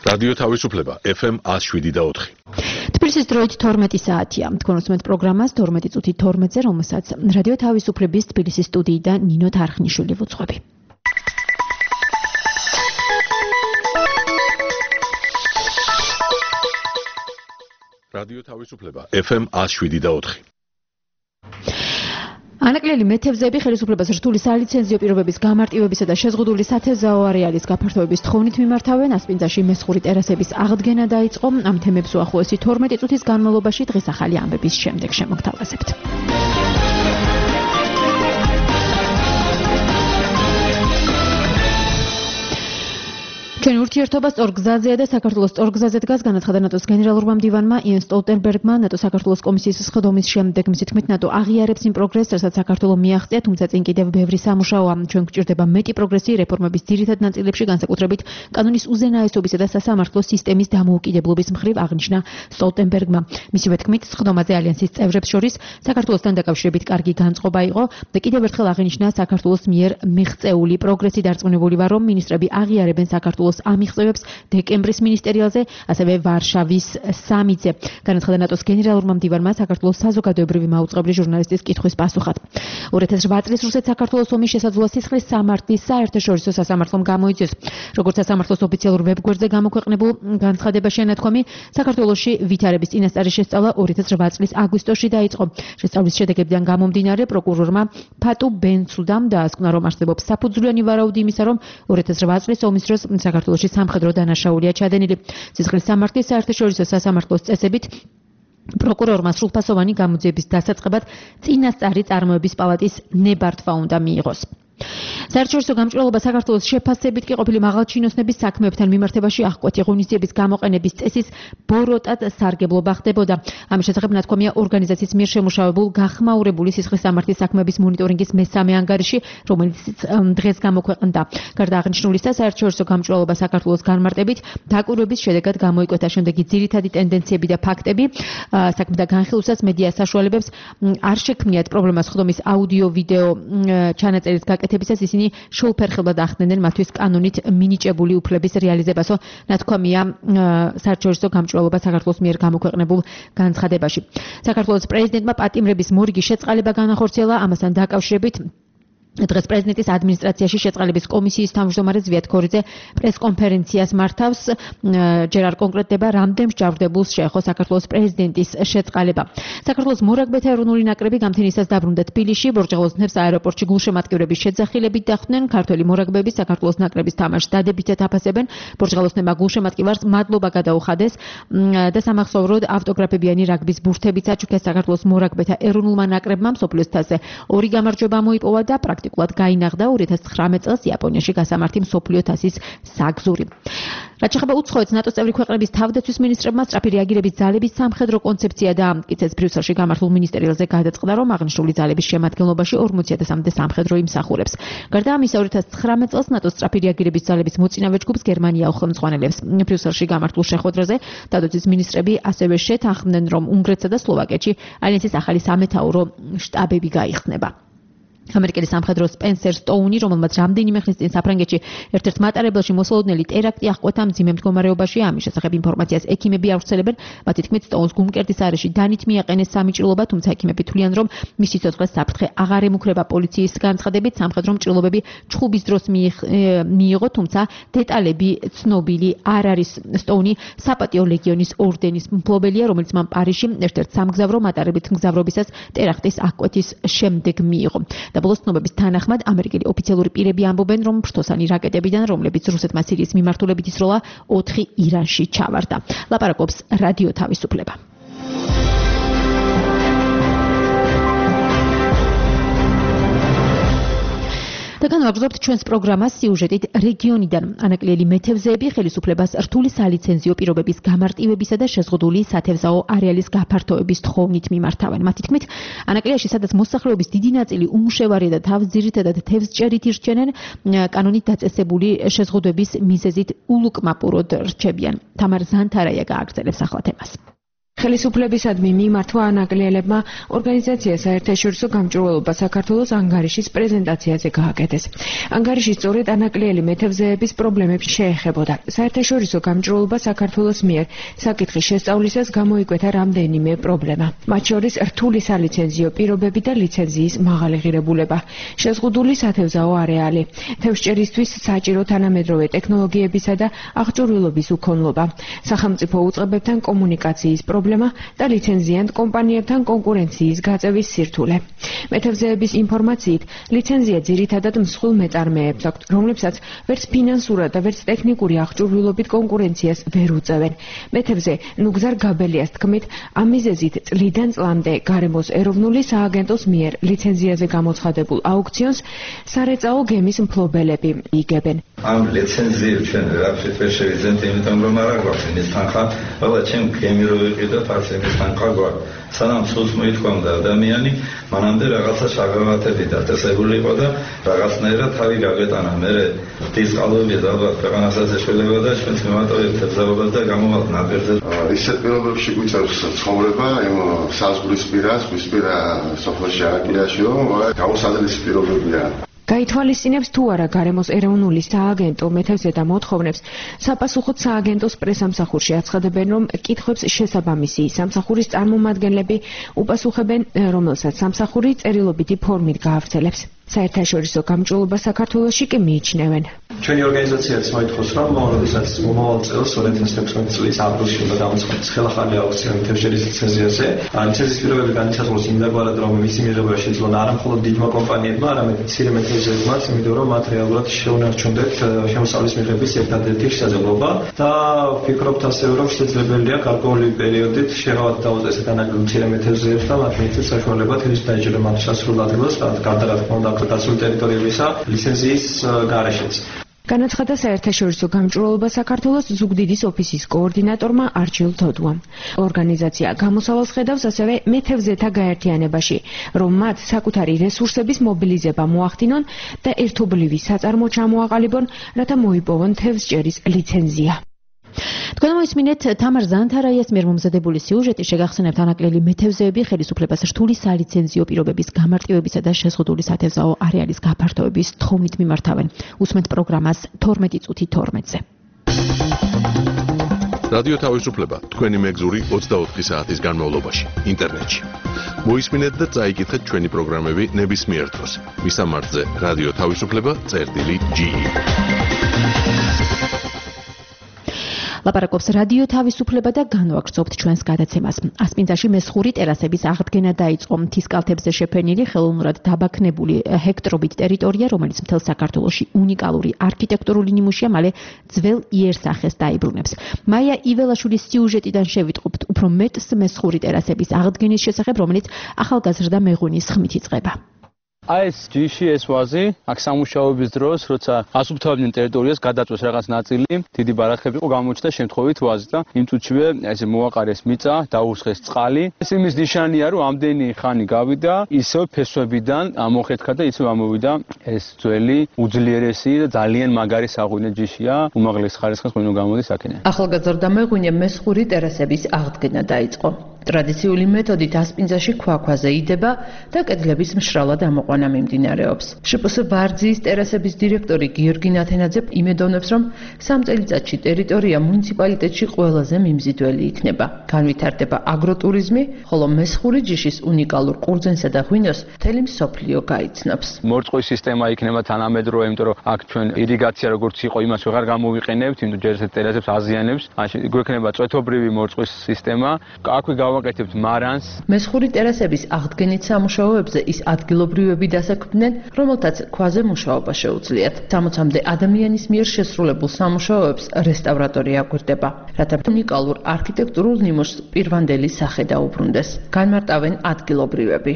რადიო თავისუფლება FM 107.4. თბილისის დროით 12 საათია. თქვენ უსმენთ პროგრამას 12 წუთი 12-ზე, რომელსაც რადიო თავისუფლების თბილისის სტუდიიდან ნინო თარხნიშვილი ვუძღვები. რადიო თავისუფლება FM 107.4. ანაკლელი მეთევზეები ხელისუფლებას რთული სალიცენზიო პირობების გამარტივებისა და შეზღუდული სათევზაო არეალის გაფართოების თხოვნით მიმართავენ. ასპინძაში მესხური ტერასების აღდგენა დაიწყო. ამ თემებს უახლოესი 12 წუთის განმავლობაში დღეს ახალი ამბების შემდეგ შემოგთავაზებთ. ჩვენი ურთიერთობა სწორ გზაზეა და საქართველოს სწორ გზაზე დგას, განაცხადა ნატოს გენერალურმა მდივანმა იენს სტოლტენბერგმა. ნატო საქართველოს კომისიის სხდომის შემდეგ მისი თქმით ნატო აღიარებს იმ პროგრესს, რასაც საქართველოს მიაღწია, თუმცა წინ კიდევ ბევრი სამუშაოა. ჩვენ გვჭირდება მეტი პროგრესი რეფორმების ძირითად ნაწილებში, განსაკუთრებით კანონის უზენაესობისა და სასამართლო სისტემის დამოუკიდებლობის მხრივ, აღნიშნა სტოლტენბერგმა. მისივე თქმით, სხდომაზე ალიანსის წევრებს შორის საქართველოსთან დაკავშირებით კარგი განწყობა იყო და კიდევ ერთხელ აღინიშნა საქართველოს მიერ მიღწეული პროგრესი. დარწმუნებული ვარ, რომ მინისტრები აღიარებენ საქართველოს ამიღწევებს დეკემბრის მინისტერიალზე, ასევე ვარშავის სამიტზე. განაცხადა ნატოს გენერალურმა მდივანმა საქართველოს საზოგადოებრივი მაუწყებლის ჟურნალისტის კითხვის პასუხად. 2008 წლის რუსეთ-საქართველოს ომის შესაძლოა სისხლის სამართლის საერთაშორისო სასამართლომ გამოიწვიოს. როგორც სასამართლოს ოფიციალურ ვებგვერდზე გამოქვეყნებულ განცხადებაში ანათქვამი, საქართველოში ვითარების წინასწარი შესწავლა 2008 წლის აგვისტოში დაიწყო. შესწავლის შედეგებიდან გამომდინარე, პროკურორმა ფატუ ბენცუდამ დაასკვნა, რომ არსებობს საფუძვლიანი ვარაუდი იმისა, რომ 2008 წლის ომის დროს საქართველოში სამხედრო დანაშაულია ჩადენილი. სისხლის სამართლის საერთაშორისო სასამართლოს წესებით პროკურორმა სრულფასოვანი გამოძიების დასაწყებად წინასწარი წარმოების პალატის ნებართვა უნდა მიიღოს. საერთაშორისო გამჭვირვალობა საქართველოს შეფასებით კი ყოფილი მაღალჩინოსნების საქმეებთან მიმართებაში აღკვეთი ღონისძიების გამოყენების წესის ბოროტად სარგებლობა ხდებოდა. ამის შესახებ ნათქვამია ორგანიზაციის მიერ შემუშავებულ გახმაურებული სისხლის სამართლის საქმეების მონიტორინგის მესამე ანგარიში, რომელიც დღეს გამოქვეყნდა. გარდა აღნიშნულისა, საერთაშორისო გამჭვირვალობა საქართველოს განმარტებით დაკვირვების შედეგად გამოიკვეთა შემდეგი ძირითადი ტენდენციები და ფაქტები. საქმეთა განხილვასაც მედია საშუალებებს არ შექმნიათ პრობლემა სხდომის აუდიო-ვიდეო ჩანაწერის გაკეთებისას ისინი შეუფერხებლად ახდენენ მათთვის კანონით მინიჭებული უფლების რეალიზებასო, ნათქვამია საერთაშორისო გამჭვირვალობა საქართველოს მიერ გამოქვეყნებულ განცხადებაში. საქართველოს პრეზიდენტმა პატიმრების მორიგი შეწყალება განახორციელა. ამასთან დაკავშირებით დღეს პრეზიდენტის ადმინისტრაციაში შეწყალების კომისიის თავმჯდომარე ზვიად ქორიძე პრესკონფერენციას მართავს. ჯერ არ კონკრეტდება, რამდენ მსჯავრდებულს შეეხო საქართველოს პრეზიდენტის შეწყალება. საქართველოს მორაგბეთა ეროვნული ნაკრები გამთენისას დაბრუნდა თბილისში. ბორჯალოსნებს აეროპორტში გულშემატკივრების შეძახილებით დახვდნენ. ქართველი მორაგბეები საქართველოს ნაკრების თამაშს დადებითად აფასებენ. ბორჯალოსნებმა გულშემატკივარს მადლობა გადაუხადეს და სამახსოვროდ ავტოგრაფებიანი რაგბის ბურთებით აჩუქეს საქართველოს მორაგბეთა ეროვნულმა ნაკრებმა. მსოფლიოს თასზე 2 გამარჯვება მოიპოვა და პრაქტიკულად გაინაღდა 2019 წელს იაპონიაში გასამართი მსოფლიო თასის საგზური. რაც შეეხება უცხოეთს, ნატოს წევრი ქვეყნების თავდაცვის მინისტრებმა სწრაფი რეაგირების ძალების სამხედრო კონცეფცია დაამტკიცეს. ბრიუსელში გამართულ მინისტერიალზე გადაწყდა, რომ აღნიშნული ძალების შემადგენლობაში 40-მდე სამხედრო იმსახურებს. გარდა ამისა, 2019 წელს ნატოს სწრაფი რეაგირების ძალების მოწინავე ჯგუფს გერმანია უხელმძღვანელებს. ბრიუსელში გამართულ შეხვედრაზე თავდაცვის მინისტრები ასევე შეთანხმდნენ, რომ უნგრეთსა და სლოვაკეთში ალიანსის ახალი სამეთაურო შტაბები გაიხსნება. ამერიკელი სამხედრო სპენსერ სტოუნი, რომელმაც რამდენიმე ხნის წინ საფრანგეთში ერთ-ერთ მატარებელში მოსალოდნელი ტერაქტი აღკვეთა მძიმე მდგომარეობაში. ამის შესახებ ინფორმაციას ექიმები ავრცელებენ. მათი თქმით, სტოუნს გულმკერდის არეში დანით მიაყენეს სამიჭრილობა, თუმცა ექიმები თვლიან, რომ მისი სიცოცხლეს საფრთხე აღარ ემუქრება. პოლიციის განცხადებით, სამხედრო მჭრილობები ჩხუბის დროს მიიღო, თუმცა დეტალები ცნობილი არ არის. სტოუნი საპატიო ლეგიონის ორდენის მფლობელია, რომელიც მან პარიზში ერთ-ერთ სამგზავრო მატარებლით მგზავრობისას ტერაქტის აღკვეთის შემდეგ მიიღო. და ბოლოს ცნობების თანახმად ამერიკელი ოფიციალური პირები ამბობენ, რომ ფრთოსანი რაკეტებიდან, რომლებიც რუსეთმა სირიის მიმართულებით ისროლა, 4 ირანში ჩავარდა. ლაპარაკობს რადიო თავისუფლება. და განვაგრძობთ ჩვენს პროგრამას სიუჟეტით რეგიონიდან. ანაკლელი მეთევზეები ხელისუფლებას რთული სალიცენზიო პირობების გამარტივებისა და შეზღუდული სათევზაო არეალის გაფართოების თხოვნით მიმართავენ. მათი თქმით, ანაკლიაში, სადაც მოსახლეობის დიდი ნაწილი უმუშევარია და თავს ძირითადად თევზჭერით ირჩენენ, კანონით დაწესებული შეზღუდვების მიზეზით ულუკმაპუროდ რჩებიან. თამარ ზანთარაია გააგრძელებს ახლა თემას. ხელისუფლებისადმი მიმართვა ანაკლიელებმა ორგანიზაცია საერთაშორისო გამჭვირვალობა საქართველოს ანგარიშის პრეზენტაციაზე გააკეთეს. ანგარიში სწორედ ანაკლიელი მეთევზეების პრობლემებს შეეხებოდა. საერთაშორისო გამჭვირვალობა საქართველოს მიერ საკითხის შესწავლისას გამოიკვეთა რამდენიმე პრობლემა. მათ შორის რთული სალიცენზიო პირობები და ლიცენზიის მაღალი ღირებულება, შეზღუდული სათევზაო არეალი, თევზჭერისთვის საჭირო თანამედროვე ტექნოლოგიებისა და აღჭურვილობის უქონლობა, სახელმწიფო უწყებებთან კომუნიკაციის პრობლემა და ლიცენზიანტ კომპანიებთან კონკურენციის გაწევის სირთულე. მეთევზეების ინფორმაციით, ლიცენზია ძირითადად მსხვილ მეწარმეებს აქვთ, რომლებსაც ვერც ფინანსურად და ვერც ტექნიკური აღჭურვილობით კონკურენციას ვერ უწევენ. მეთევზე ნუგზარ გაბელიას თქმით, ამ მიზეზით წლიდან წლამდე გარემოს ეროვნული სააგენტოს მიერ ლიცენზიაზე გამოცხადებულ აუქციონს სარეწაო გემის მფლობელები იგებენ. ამ ლიცენზიებს ჩვენ რაფშე ვერ შევიძენთ, იმიტომ რომ არ აქვს იმის თანხა, ყველა ჩემ გემი რო ვიყიდო ფარსების თანხა გვაქვს. სანამ სულს მოითხოვდა ადამიანი, მანამდე რაღაცა შეგავათები და წესებული იყო და რაღაცნაირად თავი გავეტანა. მე დისკალობია და ალბათ ქვეყანასაც ეშველება და ჩვენს მემატოებს ებზაობას და გამოვალ ნაპირზე. ისეთ პირობებში გვიწევს ცხოვრება, იმ საზღვრისპირა, ზღვისპირა სოფელში არაკლიაშიო, გამოსადენის პირობებია. გაითვალისწინებს თუ არა გარემოს ეროვნული სააგენტო მეთევზეთა მოთხოვნებს, საპასუხოდ სააგენტოს პრესამსახურში აცხადებენ, რომ კითხვებს შესაბამისი სამსახურის წარმომადგენლები უპასუხებენ, რომელსაც სამსახური წერილობითი ფორმით გაავრცელებს. საერთაშორისო გამჭვირვალობა საქართველოში კი მიიჩნევენ. ჩვენი ორგანიზაციაც მოითხოვს, რომ როდესაც მომავალ წელს 2016 წლის აპრილში უნდა გამოცხადდეს ხელახალი აუქციონი თევზჭერის ლიცენზიაზე, ლიცენზიის პირობები განისაზღვროს იმდაგვარად, რომ მისი მიღება შეძლონ არა მხოლოდ დიდმა კომპანიებმა, არამედ მცირე მეთევზეებმაც, იმიტომ რომ მათ რეალურად შეუნარჩუნდეთ შემოსავლის მიღების ერთადერთი შესაძლებლობა და ვფიქრობთ ასევე, რომ შესაძლებელია გარკვეული პერიოდით შეღავათ დაუწესეთ ანაკლიელ მცირე მეთევზეებს და მათ მიეცეს საშუალება თევზის დაიჭერა მათ სასრულ ადგილას, გარდა რა თქმა უნდა დაცული ტერიტორიებისა ლიცენზიის გარეშეც. განაცხადა საერთაშორისო გამჭვირვალობა საქართველოს ზუგდიდის ოფისის კოორდინატორმა არჩილ თოდუამ. ორგანიზაცია გამოსავალს ხედავს ასევე მეთევზეთა გაერთიანებაში, რომ მათ საკუთარი რესურსების მობილიზება მოახდინონ და ერთობლივი საწარმო ჩამოაყალიბონ, რათა მოიპოვონ თევზჭერის ლიცენზია. თქვენ მოისმინეთ თამარ ზანთარაიას მიერ მომზადებული სიუჟეტი, შეგახსენებთ ანაკლიელი მეთევზეები ხელისუფლებას რთული სალიცენზიო პირობების გამარტივებისა და შეზღუდული სათევზაო არეალის გაფართოების თხოვნით მიმართავენ. უსმენთ პროგრამას 12 წუთი 12-ზე. რადიო თავისუფლება თქვენი მეგზური 24 საათის განმავლობაში ინტერნეტში. მოისმინეთ და წაიკითხეთ ჩვენი პროგრამები ნებისმიერ დროს. მისამართზე რადიო თავისუფლება.ge. ლაპარაკობს რადიო თავისუფლება და განვაგრძობთ ჩვენს გადაცემას. ასპინძაში მესხური ტერასების აღდგენა დაიწყო. მთის კალთებზე შეფენილი ხელოვნურად დაბაქნებული ჰექტრობით ტერიტორია, რომელიც მთელ საქართველოში უნიკალური არქიტექტურული ნიმუშია, მალე ძველ იერსახეს დაიბრუნებს. მაია იველაშვილის სიუჟეტიდან შევიტყობთ უფრო მეტს მესხური ტერასების აღდგენის შესახებ, რომელიც ახალგაზრდა მეღვინის ხმით იწყება. ეს ჯიში ეს ვაზი, აქ სამუშაოების დროს, როცა ასუფთავებდნენ ტერიტორიას, გადაწვეს რაღაც ნაწილი, დიდი ბარახები იყო, გამოჩნდა შემთხვევით ვაზი და იმ წუთშივე ესე მოაყარეს მიწა, დაურსხეს წყალი. ეს იმის ნიშანია, რომ ამდენი ხანი გავიდა, ისევ ფესვებიდან ამოხეთქა და ისევ ამოვიდა ეს ძველი, უძლიერესი და ძალიან მაგარი საღვინე ჯიშია, უმაღლეს ხარისხის ღვინო გამოდის აქედან. ახალგაზრდა მეღვინე მესხური ტერასების აღდგენა დაიწყო. ტრადიციული მეთოდით ასპინძაში ქვაქვაზე იდება და კედლების მშრალად ამოყვანა მიმდინარეობს. შპს ვარძიის ტერასების დირექტორი გიორგი ნათენაძე იმედოვნებს, რომ 3 წელიწადში ტერიტორია მუნიციპალიტეტში ყველაზე მიმზიდველი იქნება. განვითარდება აგროტურიზმი, ხოლო მესხური ჯიშის უნიკალურ ყურძენსა და ღვინოს მთელი მსოფლიო გაიცნობს. მორწყვის სისტემა იქნება თანამედროვე, იმიტომ რომ აქ ჩვენ ირიგაცია როგორც იყო, იმას ვეღარ გამოვიყენებთ, იმიტომ ჯერ ესეთ ტერასებს აზიანებს. გვექნება წვეთობრივი მორწყვის სისტემა. აქვე გავაკეთებთ მარანს. მესხური ტერასების აღდგენით სამუშაოებზე ის ადგილობრივები დასაქმდნენ, რომელთაც ქვაზე მუშაობა შეუძლიათ. 60-მდე ადამიანის მიერ შესრულებულ სამუშაოებს რესტავრატორი აგვირდება, რათა უნიკალურ არქიტექტურულ ნიმუშს პირვანდელი სახე დაუბრუნდეს. განმარტავენ ადგილობრივები.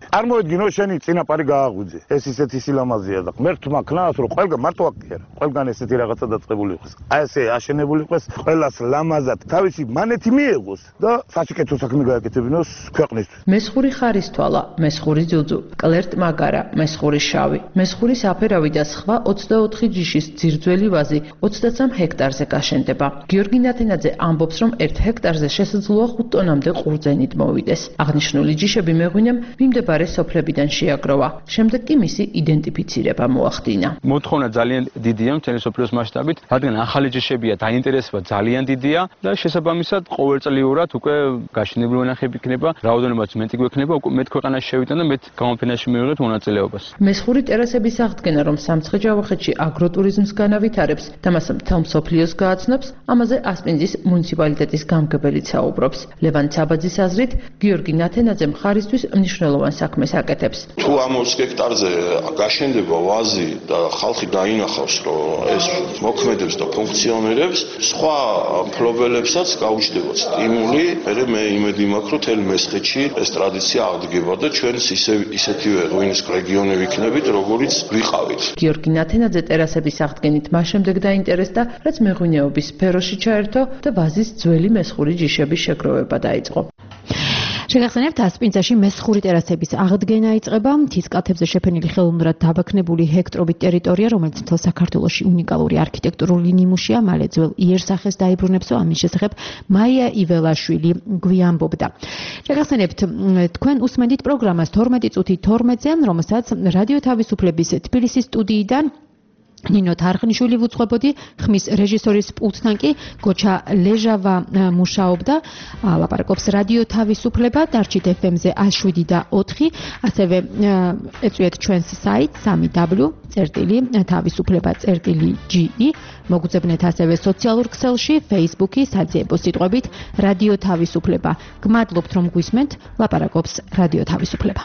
წარმოედგინო შენი წინაპარი გააღვიძე. ეს ისეთი სილამაზეა და ღმერთმა ქნას რომ ყველგან მარტო აქ ყველგან ესეთი რაღაცა დაწყებული იყოს. აი ესე აშენებული იყოს, ყველას ლამაზად თავისი მანეთი მიეღოს და საშიკეთო საქმე გააკეთებინოს ქვეყნისთვის. მესხური ხარისთვალა, მესხური ძუძუ, კლერტ მაგარა, მესხური შავი, მესხური საფერავი და სხვა 24 ჯიშის ძირძველი ვაზი 23 ჰექტარზე გაშენდება. გიორგი ნათენაძე ამბობს, რომ 1 ჰექტარზე შესაძლოა 5 ტონამდე ყურძენით მოვიდეს. აღნიშნული ჯიშები მეღვინემ მიმდებარე სოფლებიდან შეაგროვა. შემდეგ კი მისი იდენტიფიცირება მოახდინა. მოთხოვნა ძალიან დიდია მთელი სოფლიოს მასშტაბით, რადგან ახალი ჯიშებია, დაინტერესება ძალიან დიდია და შესაბამისად ყოველწლიურად უკვე გაშენებული ვენახები იქნება, რაოდენობაც მეტი გვექნება, უკვე მეტ ქვეყანაში შევიდან და მეტ გამოფენაში მივიღეთ მონაწილეობას. მესხური ტერასების აღდგენა, რომ სამცხე-ჯავახეთში აგროტურიზმს განავითარებს და მას მთელ მსოფლიოს გააცნობს, ამაზე ასპინძის მუნიციპალიტეტის გამგებელიც საუბრობს. ლევან ცაბაძის აზრით, გიორგი ნათენაძე მხარისთვის მნიშვნელოვან საქმეს აკეთებს. თუ ამ 20 ჰექტარზე გაშენდება ვაზი და ხალხი დაინახავს, რომ ეს მოქმედებს და ფუნქციონირებს, სხვა მფლობელებსაც გაუჩნდებათ სტიმული, მე იმედი მაქვს, რომ თელ მესხეთში ეს ტრადიცია აღდგება და ჩვენს ისეთივე ღვინის რეგიონი ვიქნებით, როგორიც ვიყავით. გიორგი ნათენაძე ტერასების აღდგენით მას შემდეგ დაინტერესდა, რაც მეღვინეობის სფეროში ჩაერთო და ვაზის ძველი მესხური ჯიშების შეგროვება დაიწყო. შეგახსენებთ, ასპინძაში მესხური ტერასების აღდგენა იწყება, მთის კალთებზე შეფენილი ხელოვნურად დაბექნებული ჰექტრობით ტერიტორია, რომელიც მთელ საქართველოში უნიკალური არქიტექტურული ნიმუშია, მალე ძველ იერსახეს დაიბრუნებსო, ამის შესახებ მაია იველაშვილი გვიამბობდა. შეგახსენებთ, თქვენ უსმენთ პროგრამას 12 წუთი 12-ზე, რომელსაც რადიო თავისუფლების თბილისის სტუდიიდან ნინო თარხნიშვილი ვუძღვებოდი, ხმის რეჟისორის პულტთან კი გოჩა ლეჟავა მუშაობდა. ლაპარაკობს რადიო თავისუფლება, დარჩით FM-ზე 107 და 4, ასევე ეწვიეთ ჩვენს საიტს www.tavisufleba.ge. მოგუძებნეთ ასევე სოციალურ ქსელში, Facebook-ი, საძიებო სიტყვებით რადიო თავისუფლება. გმადლობთ, რომ გვისმენთ, ლაპარაკობს რადიო თავისუფლება.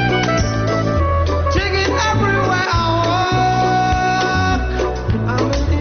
I'm an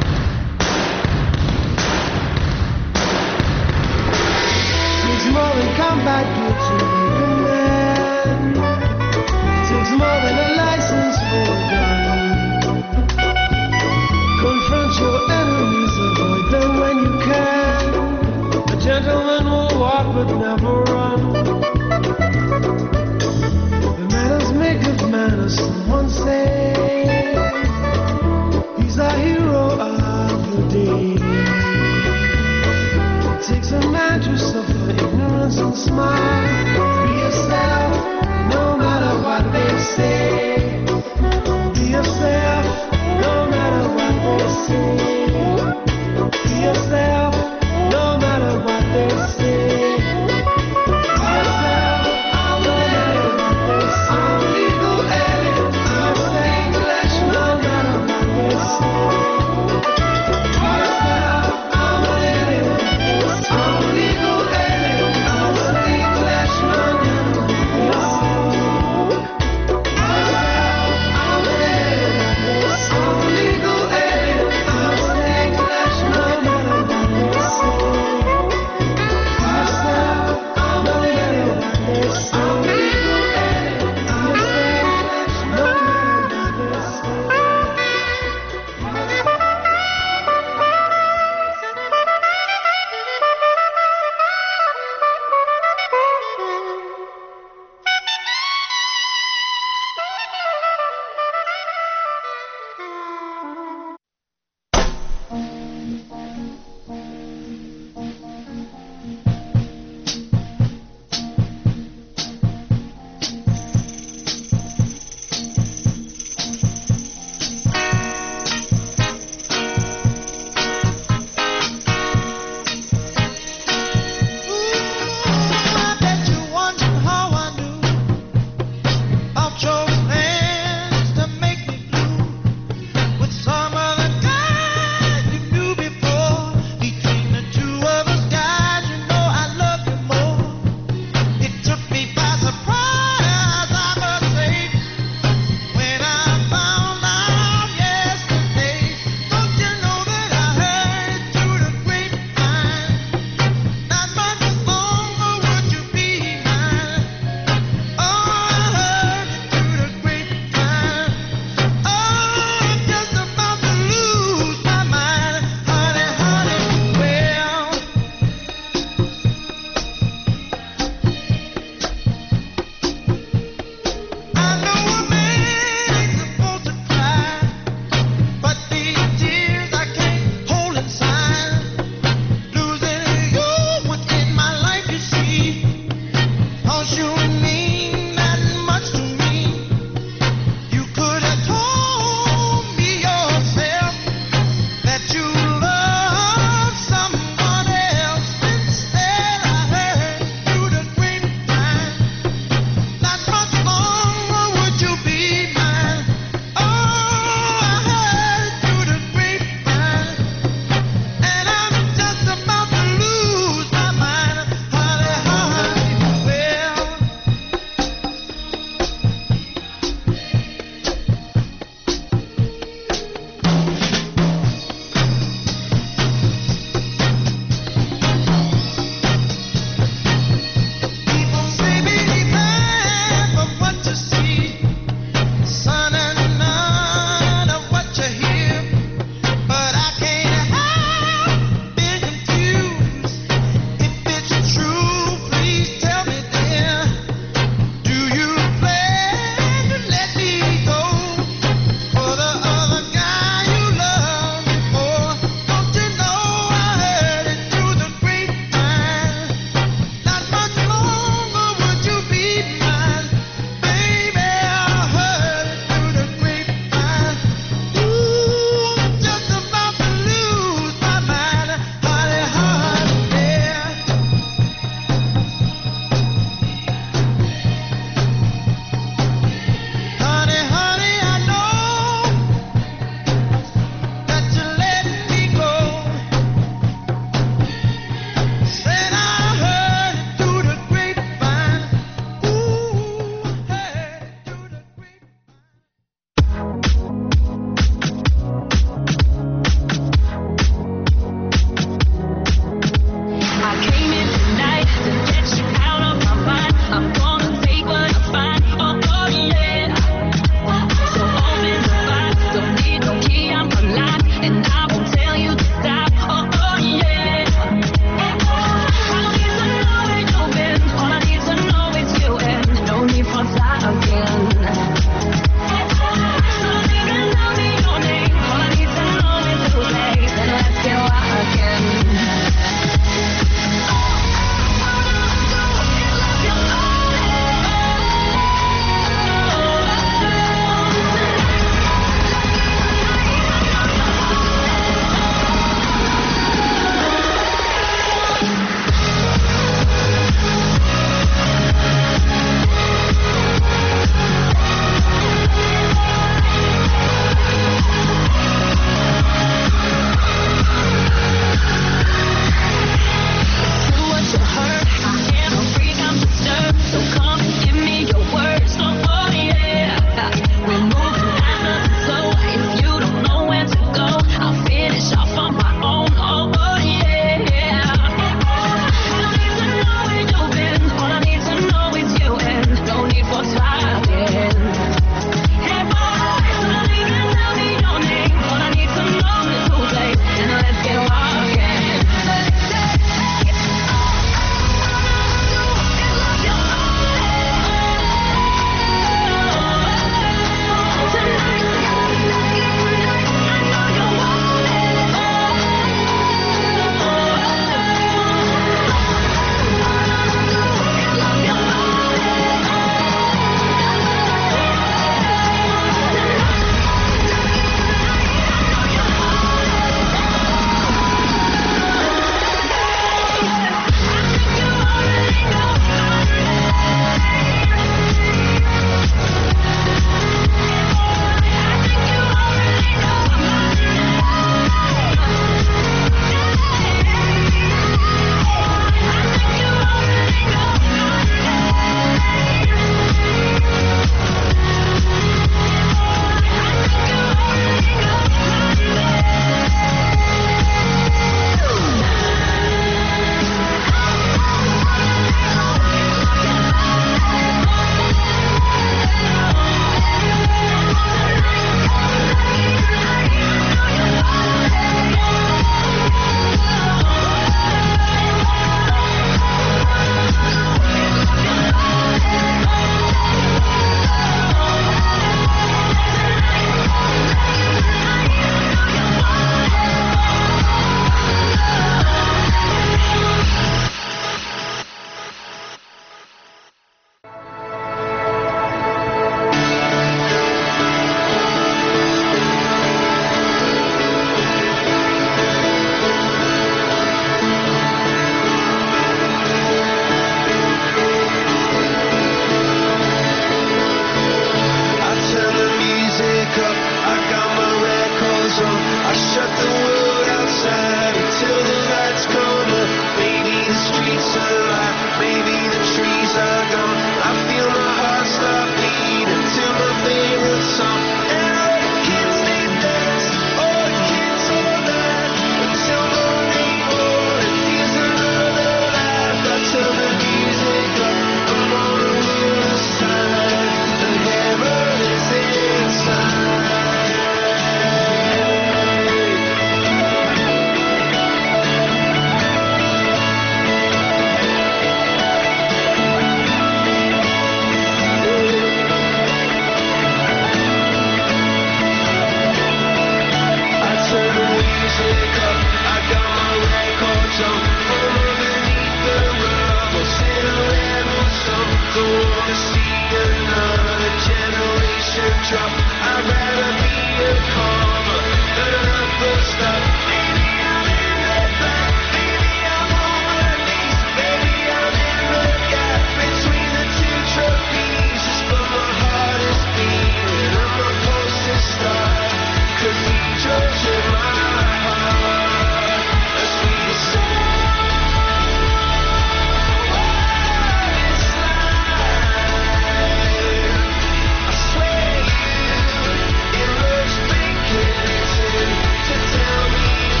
Tell me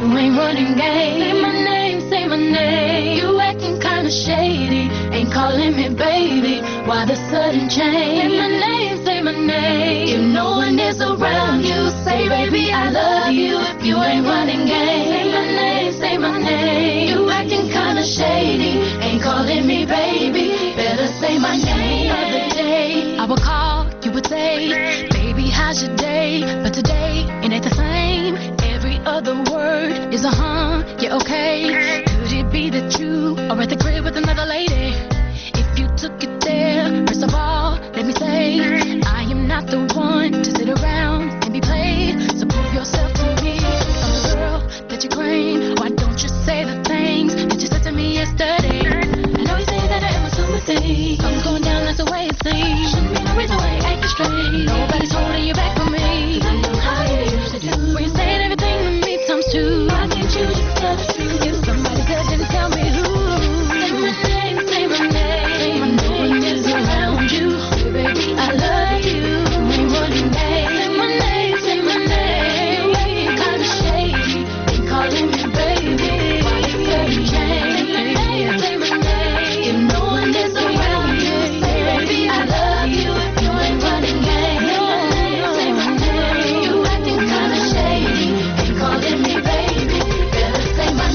You ain't running game. Say my name, say my name. You acting kinda shady, ain't calling me baby. Why the sudden change? Say my name, say my name. If no one is around you, say baby I love you. If you ain't running game. Say my name, say my name. You acting kinda shady, ain't calling me baby. Better say my name. The other day I would call, you would say, baby how's your day? But today it ain't the same. Every other word is a yeah okay. Could it be that you are at the crib with another lady? If you took it there, first of all, let me say, I am not the one to sit around and be played. So prove yourself to me. I'm the girl that you claim. Why don't you say the things that you said to me yesterday? I know you say that I am assuming things. I'm going down, that's the way it seems. Shouldn't be no reason why you acting straight. Nobody's holding you back from me. 'Cause I know how you used to do. When you're saying everything to me times two. Why can't you just tell the truth? If somebody said, then tell me who. Say my name, say my name. No one is around you. Say, baby, I love you. We running game. Say my name, say my name. You ain't kinda shady, ain't calling me baby. Why you sudden change? Say my name, say my name. If no one is around you, say baby, I love you. If you ain't running game. Say my name, say my name. You acting kinda shady, ain't calling me baby. Better say my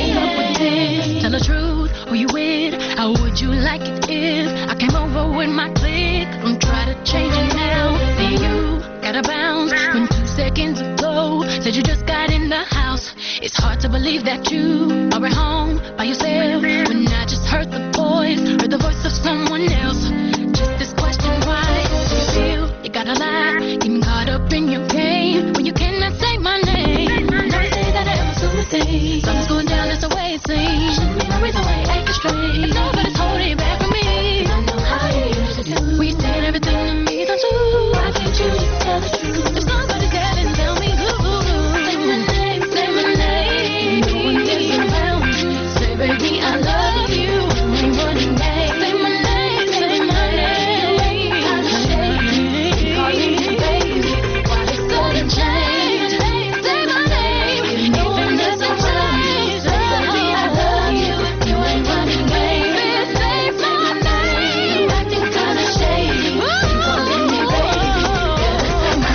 name. Tell the truth, who you with? How would you like it if I came over with my clique? Don't try to change it now. See you gotta bounce when 2 seconds ago said you just got in the house. It's hard to believe that you are at home by yourself when I just heard the voice of someone else. Just this question, why do you feel you gotta lie? Getting caught up in your game when you cannot say my name. Now you say that I am assuming things. Something's going down, that's the way it seems. Shouldn't be no reason why you acting straight. If nobody's holding you back from me. 'Cause I know how you used to do. We said everything to me times two. Why can't you just tell the truth? If somebody's there, then tell me who. Say my name, say my name. No one is around you. Say baby I love you. We ain't running game. Say my name, say my name. You ain't kinda shady, ain't calling me baby. Why the sudden change? Say my name. If no one is around you, say baby I love you. You ain't running game. Say my name. You acting kinda shady, ain't calling me baby. Better say my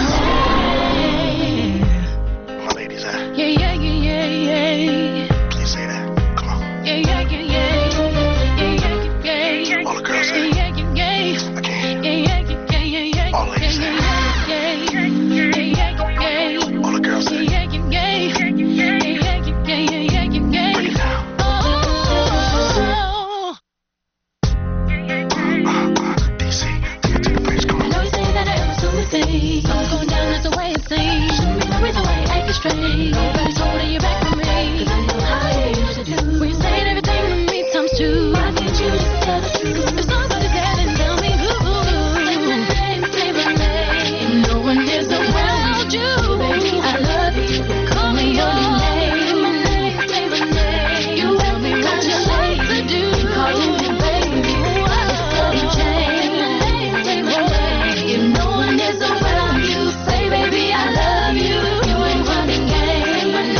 name. My ladies, Yeah, yeah, yeah, yeah, yeah. please say that. Come on. Yeah, yeah, yeah, yeah. Yeah, yeah, yeah, yeah. All the girls say Yeah, yeah, yeah, yeah. I can't. Yeah, yeah, yeah, yeah, yeah. All ladies say Yeah, yeah, yeah, yeah. All the girls say Yeah, yeah, yeah. Yeah, yeah, yeah, yeah, yeah. Break it down. Oh. DC, take it to the bridge. Come I on. know you say that I am assuming things. Something's going down, that's the way it seems. Shouldn't be no reason why you acting straight. Nobody's holding you back from me. 'Cause I know how you used to do. When you saying everything to me times two. Why can't you just tell the truth? If somebody's there, then tell me who. Say my name, say my name. If no one is around you, baby, I love you. Call me your name. Say my name, say my name. You tell me what you like to do. Calling me baby. Why the sudden change? Say my name, say my name. If no one is around you, say baby I love you. You ain't running game. Say my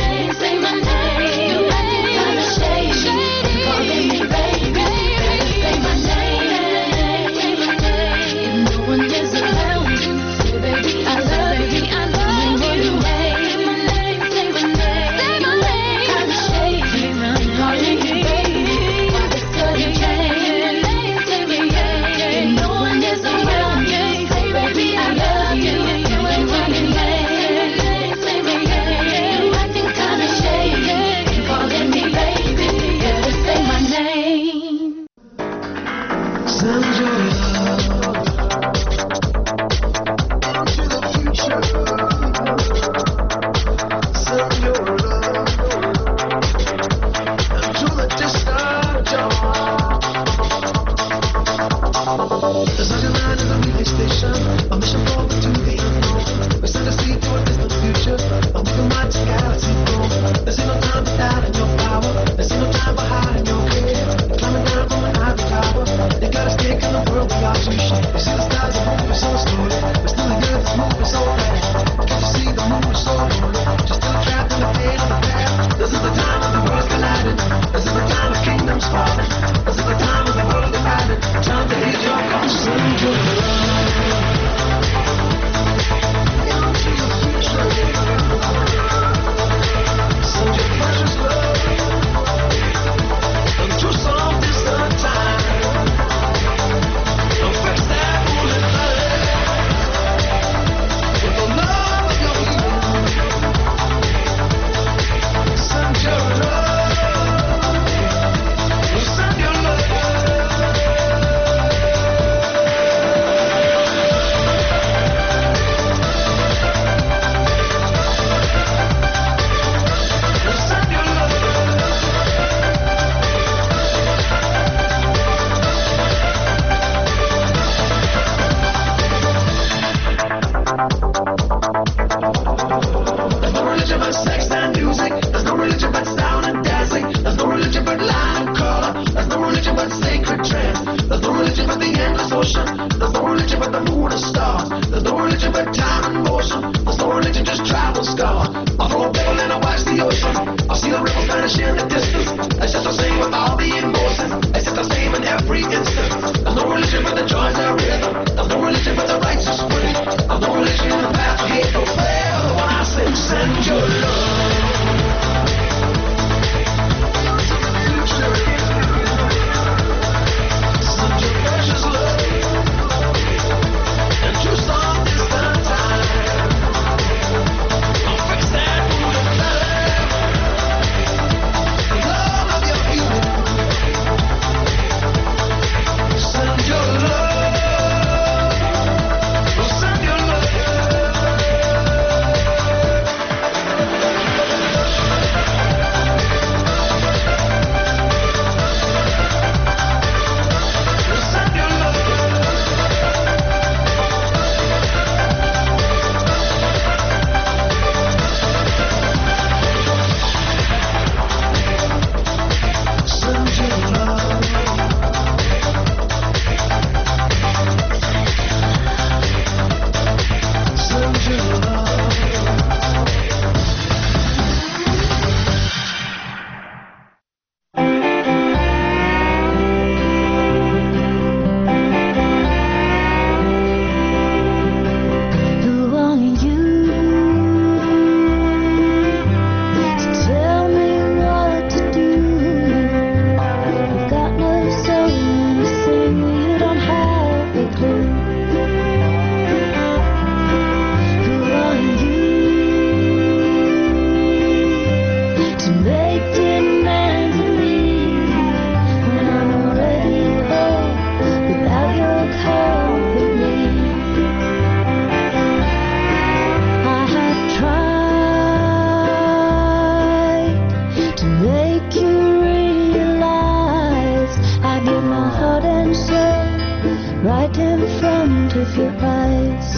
of your eyes.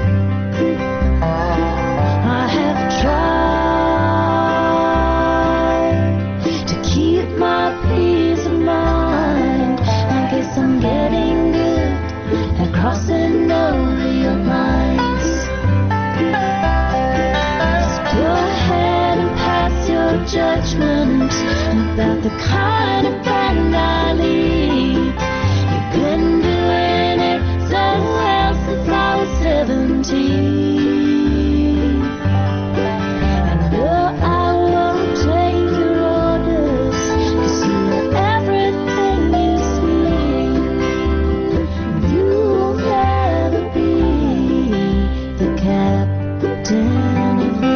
I have tried to keep my peace of mind. I guess I'm getting good at crossing over your lines. So go ahead and pass your judgment about the kind of friend I lead. You've been doing it so well since I was 17. I know I won't take your orders, 'cause you are everything you see. You'll never be the captain of me.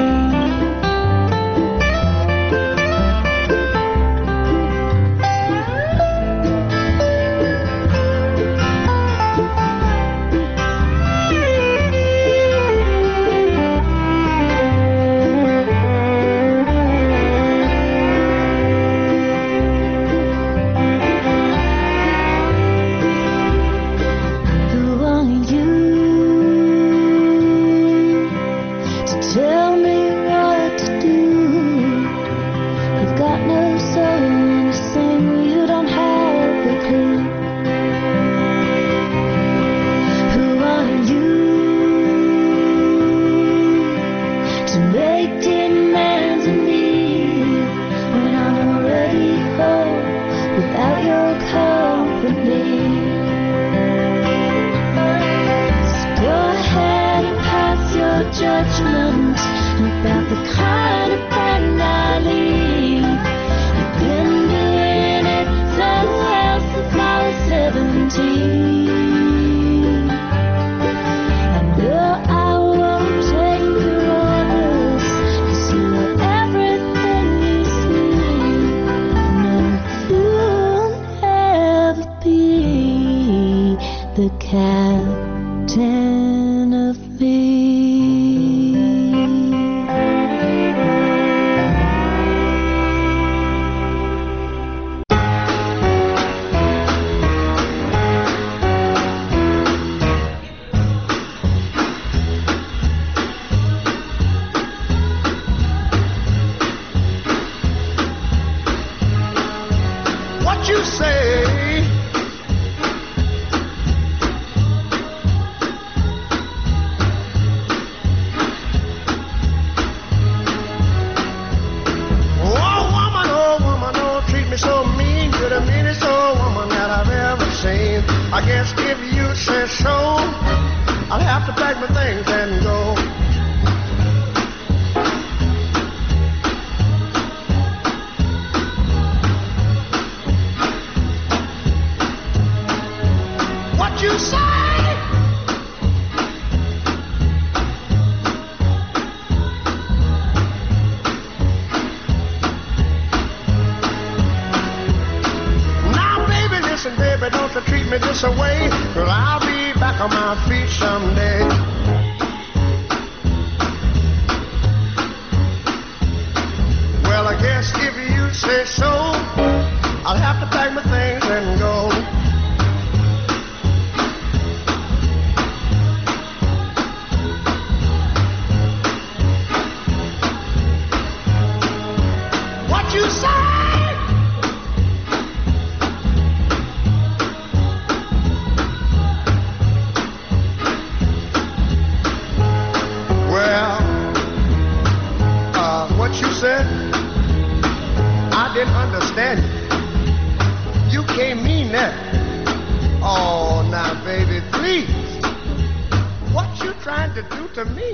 Who are you to tell me what to do? You've got no soul to sing, you don't have a clue. Who are you to make demands of me when I'm already home without your company? Go ahead and pass your judgment about the kind of friend I lead. You've been doing it so well since I was 17. I know I won't take your orders, 'cause you are everything you see. No, you'll never be the captain of me. What you say? Oh woman, don't treat me so mean. You're the meanest old woman that I've ever seen. I guess if you say so, I'll have to pack my things and go. What you say? Now, baby, listen, baby, don't you treat me this away, 'cause I'll be back on my feet someday. Well, I guess if you say so, I'll have to pack my things and go. What you say? Well, what you said, I didn't understand it. You can't mean that. Oh, now, baby, please. What you trying to do to me?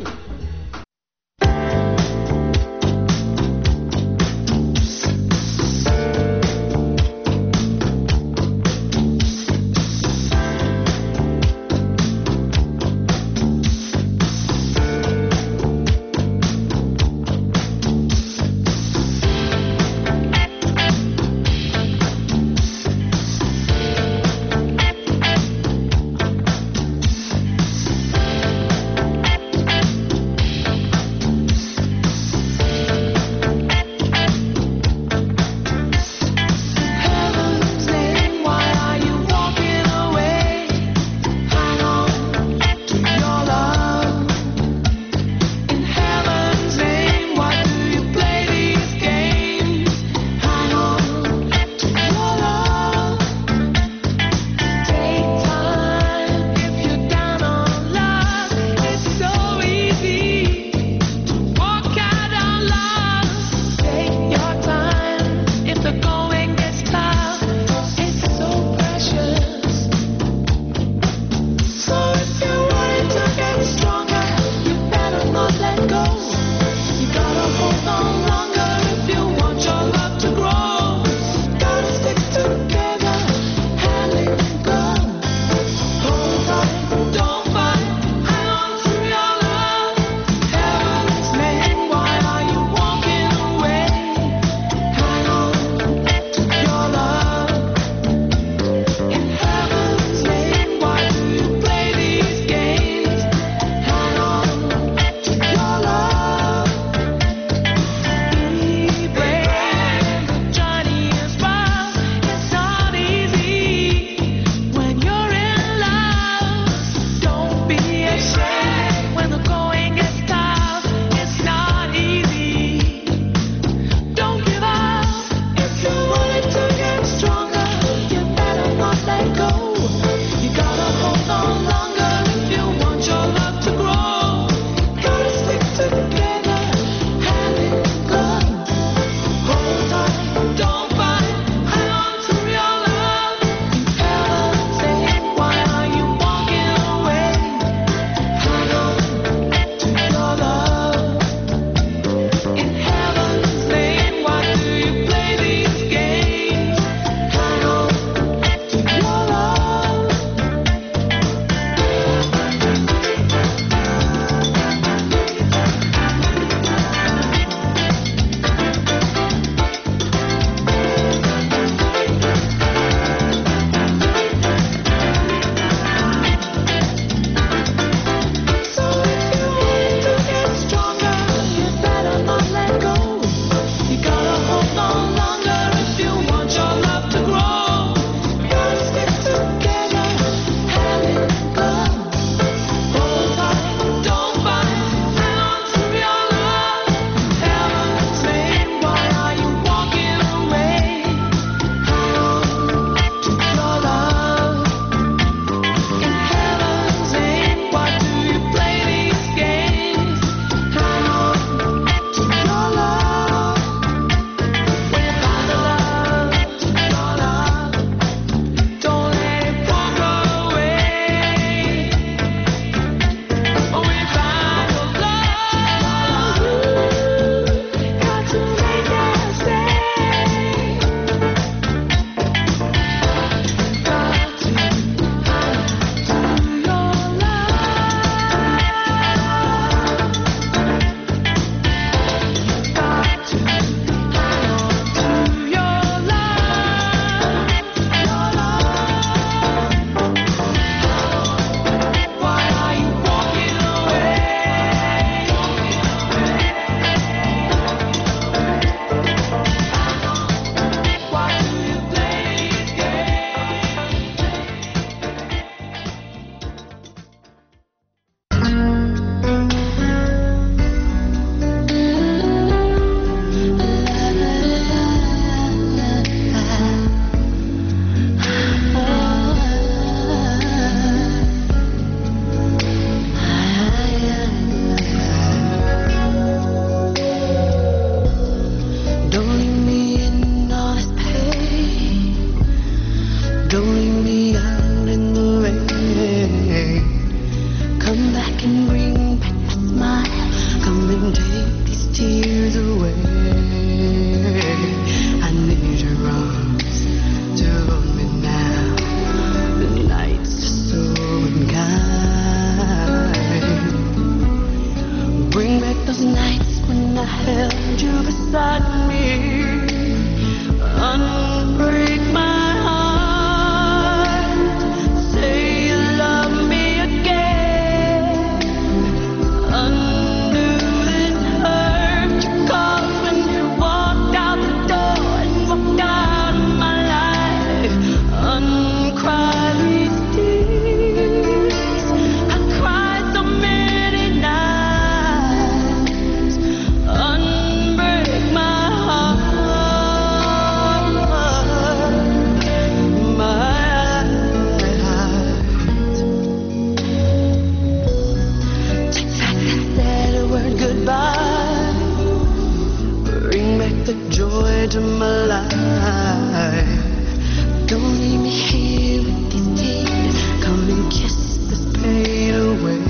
into my life. Don't leave me here with these tears. Come and kiss this pain away.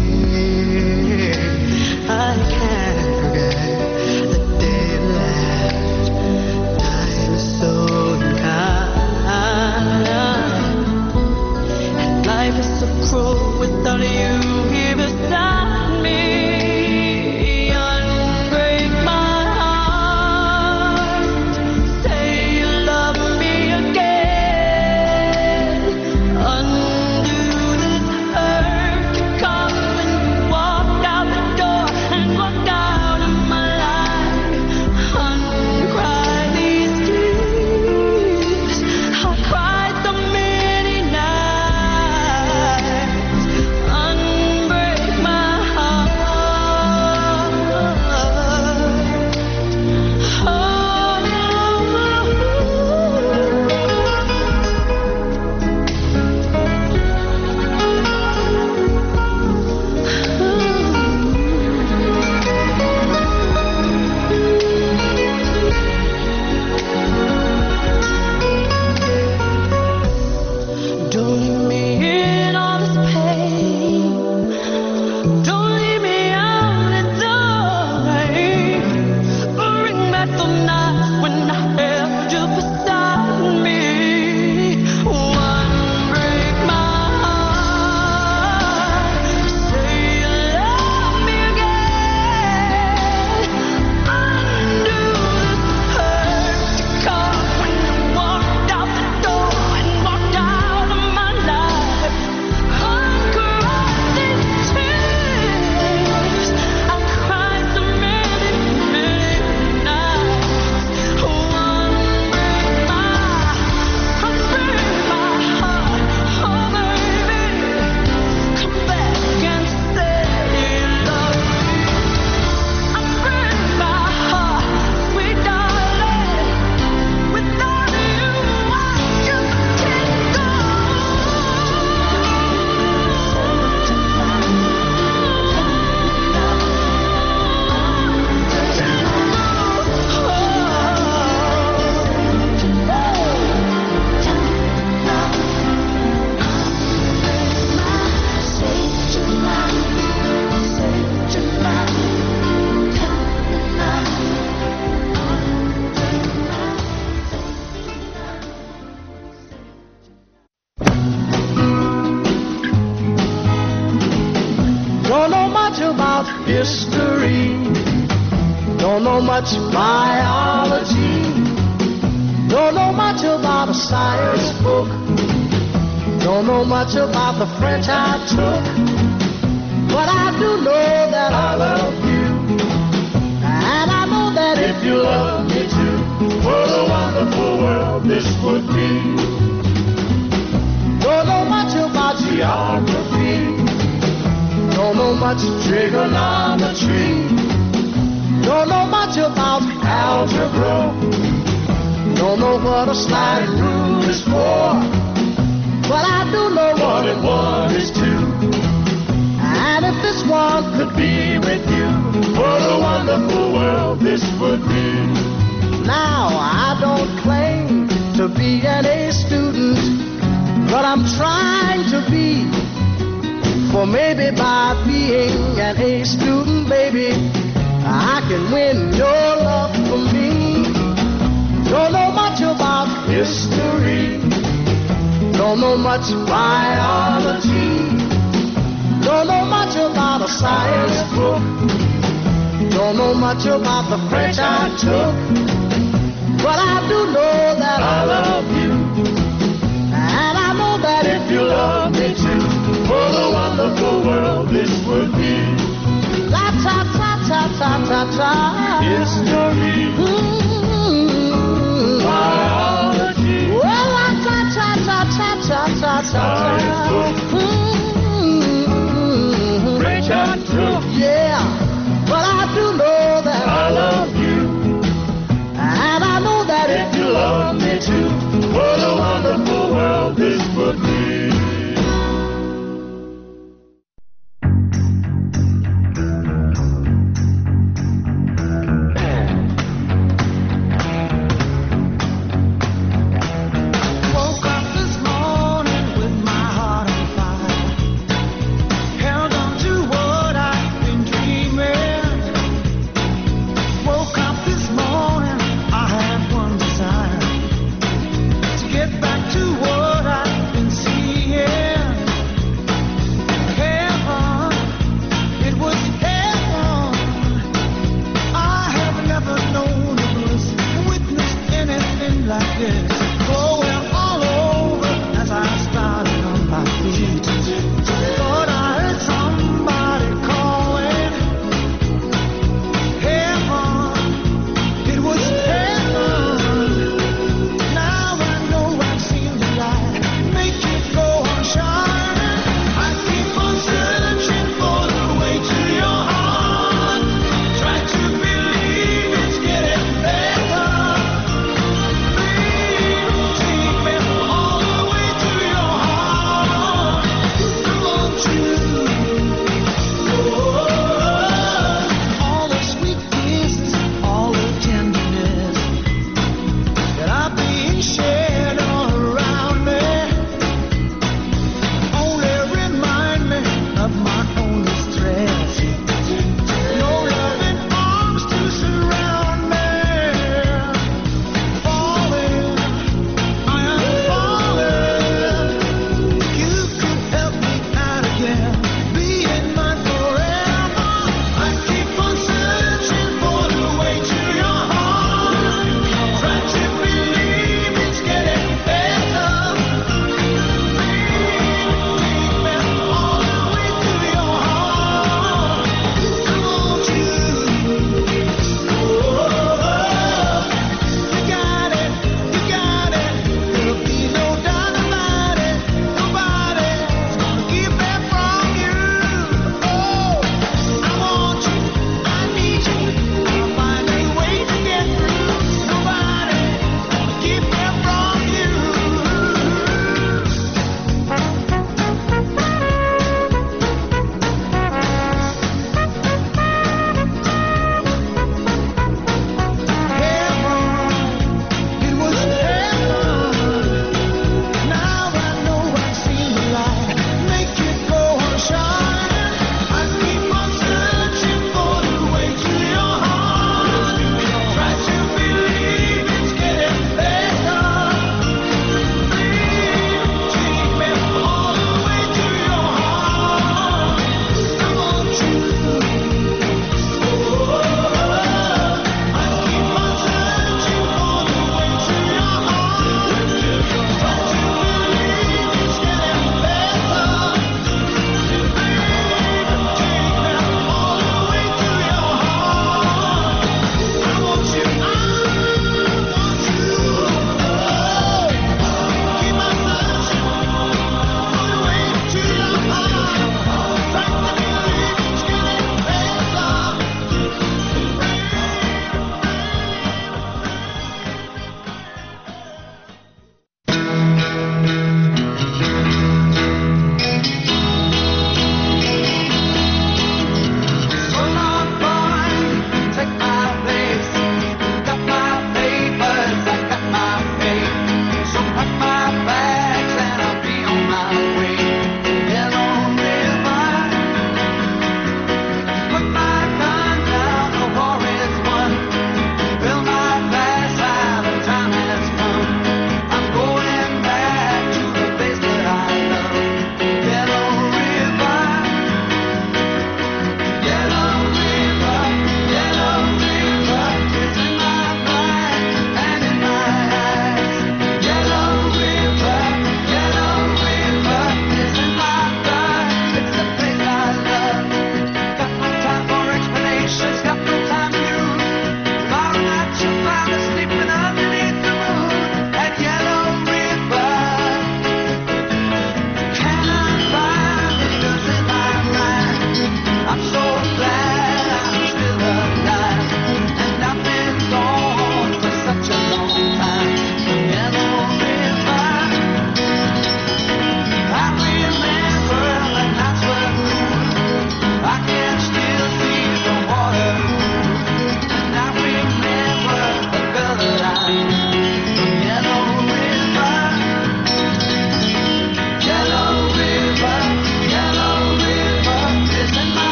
I can't forget the day it left. Time is so unkind, and life is so cruel without you here beside me. Unbreak my heart. Say you love me again. Undo this hurt to come and walk out the door and walk out of my life. Uncry these tears. I cried so many nights. Unbreak my heart. Don't leave me in all this pain. Don't leave me out in the rain. Bring back the nights when I held you beside me. One break my heart. Say you love me again. Undo this hurt to come when you walked out the door and walked out of my life. Uncry these tears. I cried so many, many nights. One break my heart. Oh baby, come back and say you love me. Unbreak my heart, sweet darling. Without you, I just can't go. Don't know much about history. Don't know much biology. Don't know much about a science book. Don't know much about the French I took. But I do know that I love you. And I know that if you love me too, what a wonderful world this would be. Don't know much about geography. Don't know much trigonometry. Don't know much about algebra. Don't know what a sliding rule is for. But I do know 1 and 1 is 2. And if this one could be with you, what a wonderful world this would be. Now I don't claim to be an A student, but I'm trying to be. For maybe by being an A student, baby, I can win your love for me. Don't know much about history. Don't know much biology. Don't know much about a science book. Don't know much about the French I took. But I do know that I love you. And I know that if you love me too, what a wonderful world this would be. La ta ta ta ta ta ta. History.